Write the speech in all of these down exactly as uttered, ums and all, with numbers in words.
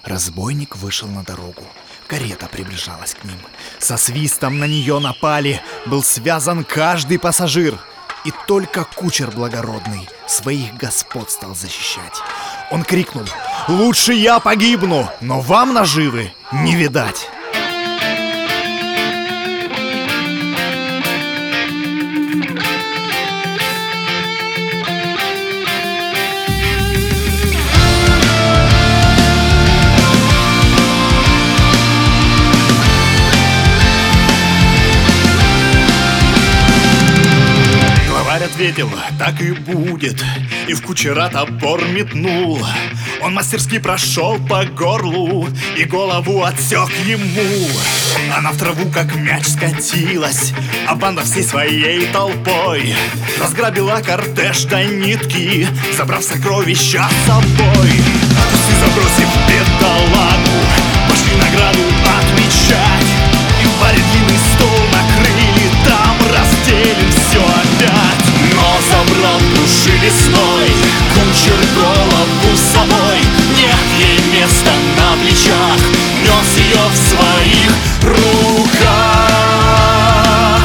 Разбойник вышел на дорогу. Карета приближалась к ним. Со свистом на нее напали. Был связан каждый пассажир. И только кучер благородный своих господ стал защищать. Он крикнул: «Лучше я погибну, но вам наживы не видать!» Ответил: так и будет, и в кучера топор метнул. Он мастерски прошел по горлу и голову отсек ему. Она в траву как мяч скатилась, а банда всей своей толпой разграбила кортеж до нитки, забрав сокровища с собой. Все забросив бедолагу, пошли награду отмечать. И в баре длинный стол накрыли, там разделим все опять. Но забрал души весной кучер голову с собой. Нет ей места на плечах, нес ее в своих руках.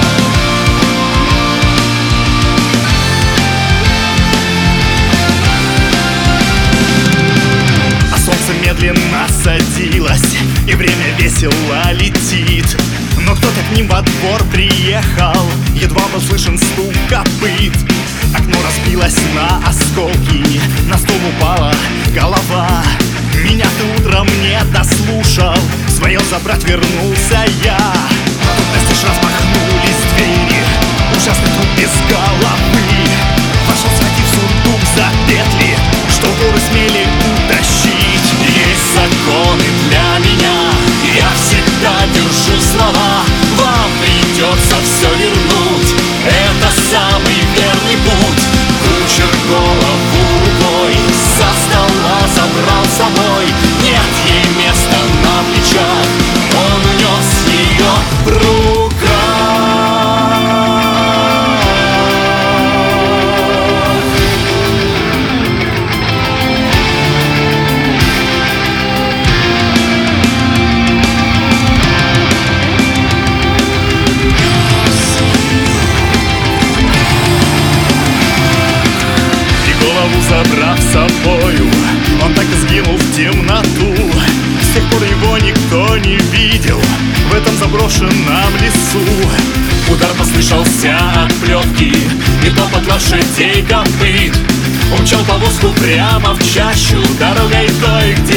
А солнце медленно садилось, и время весело летит. Но кто-то к ним во двор приехал, едва был слышен стук копыт. Окно разбилось на осколки, на стол упала голова. Меня ты утром не дослушал, свое забрать вернулся я. Тут настежь распахнулись двери, ужасный труп без головы. Вошел, схватив сундук за петли, что горы смели утащить. Есть законы для меня, я всегда держу слова. Вам придется все вернуть, это самый верный путь. Кучер голову рукой со стола забрал с собой. Нет ей места на плечах, он унес ее в руках. Забрав с собою, он так и сгинул в темноту. С тех пор его никто не видел в этом заброшенном лесу. Удар послышался от плетки, и топот лошадей копыт. Умчал повозку прямо в чащу, дорогой той, где